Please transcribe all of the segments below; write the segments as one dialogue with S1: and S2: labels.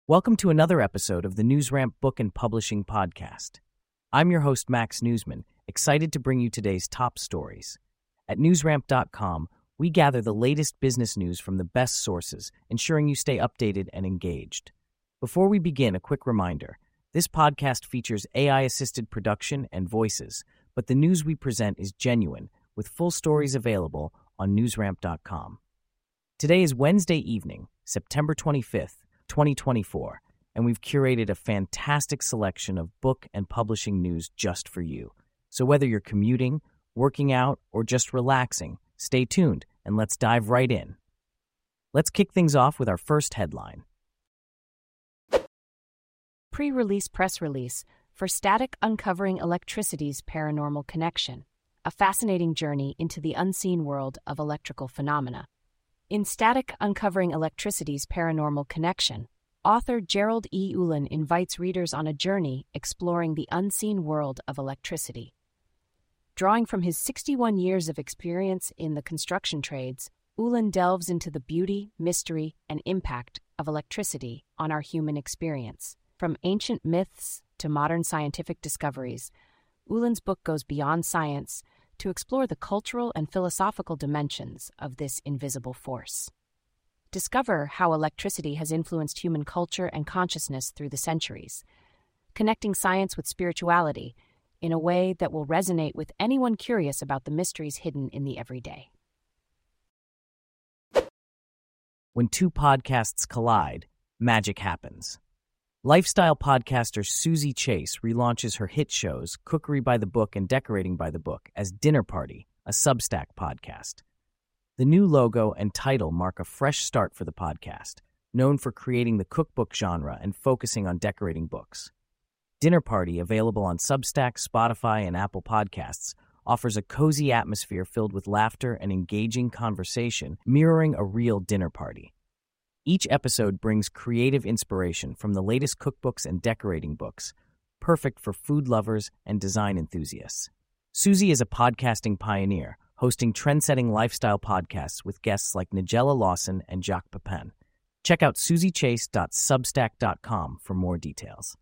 S1: Welcome to another episode of the NewsRamp Book and Publishing Podcast. I'm your host, Max Newsman, excited to bring you today's top stories. At newsramp.com, we gather the latest business news from the best sources, ensuring you stay updated and engaged. Before we begin, a quick reminder. This podcast features AI-assisted production and voices, but the news we present is genuine, with full stories available on newsramp.com. Today is Wednesday evening, September 25th, 2024, and we've curated a fantastic selection of book and publishing news just for you. So whether you're commuting, working out, or just relaxing, stay tuned and let's dive right in. Let's kick things off with our first headline.
S2: Pre-release press release for Static Uncovering Electricity's Paranormal Connection, a fascinating journey into the unseen world of electrical phenomena. In Static Uncovering Electricity's Paranormal Connection, author Gerald E. Ulan invites readers on a journey exploring the unseen world of electricity. Drawing from his 61 years of experience in the construction trades, Ulan delves into the beauty, mystery, and impact of electricity on our human experience. From ancient myths to modern scientific discoveries, Ulan's book goes beyond science to explore the cultural and philosophical dimensions of this invisible force. Discover how electricity has influenced human culture and consciousness through the centuries, connecting science with spirituality in a way that will resonate with anyone curious about the mysteries hidden in the everyday.
S1: When two podcasts collide, magic happens. Lifestyle podcaster Suzy Chase relaunches her hit shows Cookery by the Book and Decorating by the Book as Dinner Party, a Substack podcast. The new logo and title mark a fresh start for the podcast, known for creating the cookbook genre and focusing on decorating books. Dinner Party, available on Substack, Spotify, and Apple Podcasts, offers a cozy atmosphere filled with laughter and engaging conversation, mirroring a real dinner party. Each episode brings creative inspiration from the latest cookbooks and decorating books, perfect for food lovers and design enthusiasts. Suzy is a podcasting pioneer, hosting trend-setting lifestyle podcasts with guests like Nigella Lawson and Jacques Pepin. Check out suzychase.substack.com for more details.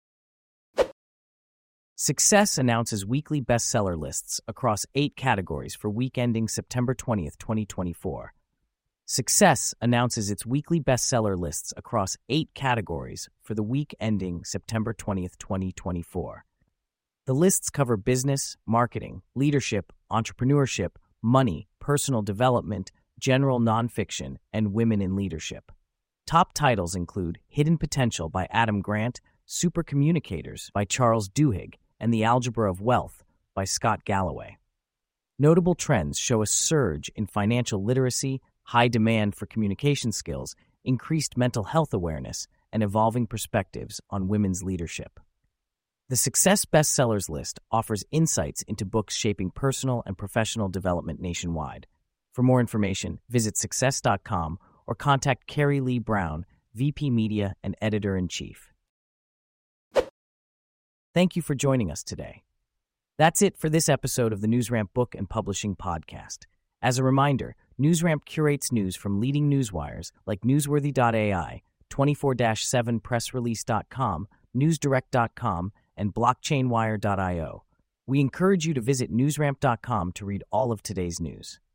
S1: Success announces weekly bestseller lists across 8 categories for week ending September 20th, 2024. Success announces its weekly bestseller lists across 8 categories for the week ending September 20th, 2024. The lists cover business, marketing, leadership, entrepreneurship, money, personal development, general nonfiction, and women in leadership. Top titles include Hidden Potential by Adam Grant, Super Communicators by Charles Duhigg, and The Algebra of Wealth by Scott Galloway. Notable trends show a surge in financial literacy, high demand for communication skills, increased mental health awareness, and evolving perspectives on women's leadership. The Success Bestsellers list offers insights into books shaping personal and professional development nationwide. For more information, visit success.com or contact Carrie Lee Brown, VP Media and Editor-in-Chief. Thank you for joining us today. That's it for this episode of the NewsRamp Book and Publishing Podcast. As a reminder, NewsRamp curates news from leading newswires like Newsworthy.ai, 24/7pressrelease.com, newsdirect.com, and blockchainwire.io. We encourage you to visit newsramp.com to read all of today's news.